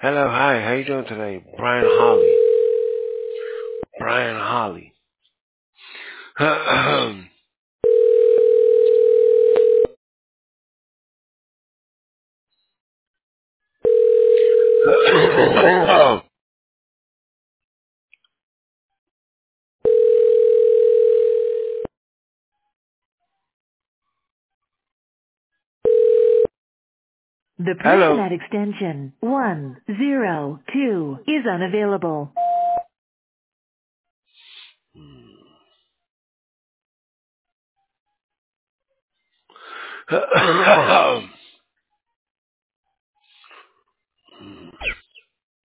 Hello, hi, how you doing today? Brian Holly. Brian Holly. The person Hello. at extension 102 is unavailable.